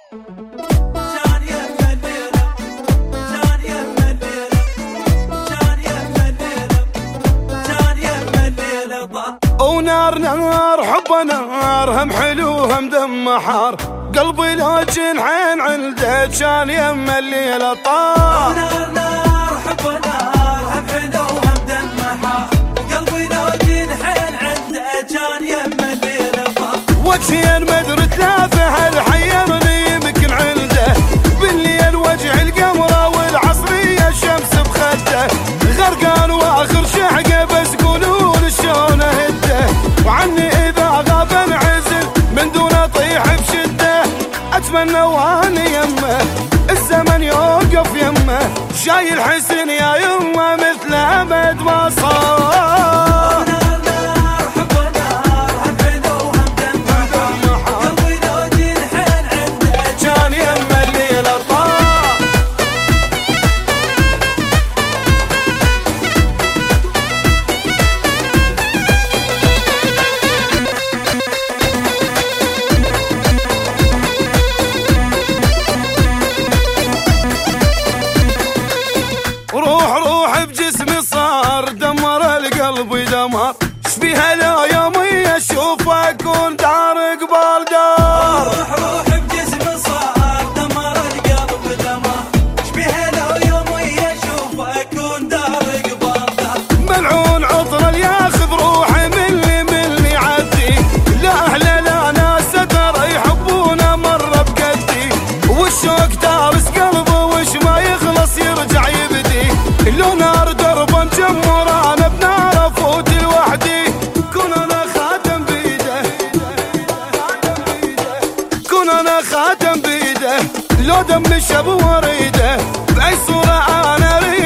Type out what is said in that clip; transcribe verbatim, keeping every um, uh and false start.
ونار نار حب نار هم حلو هم دم حار قلبي لو جنحين عنده كان يم الليلة طار. ونار نار حب نار هم حلو هم دم حار قلبي لو جنحين عنده كان يم الليلة طار. وجهين مدري تلافه الحيرني يمكن عنده بالليل وجه القمرة والعصرية الشمس بخده غرقان واخر شحقه بس قولون شلون هده وعني اذا غاب انعزل من دون اطيح بشده اتمنى واني يمه الزمن يوقف يمه شايل حسن يا يمه مثل ابد ما صار. روح روح بجسمي صار دمر القلب دمر شبيها لو يومي اشوفه اكون دار قبال دار. روح روح بجسمي صار دمر القلب دمر شبيها لو يومي اشوفه اكون دار قبال دار. ملعون عطر اللي ياخذ روحي مني مني عدي لا اهله لا ناس ترى يحبونه مره بقدي والشوق دارس قلبه وش ما يخلص يرجع يبدي لو نار درب مجمر انا بنار افوت لوحدي كون انا خاتم بيده كون انا خاتم بيده لو دم الشب وريده باي صوره انا ريده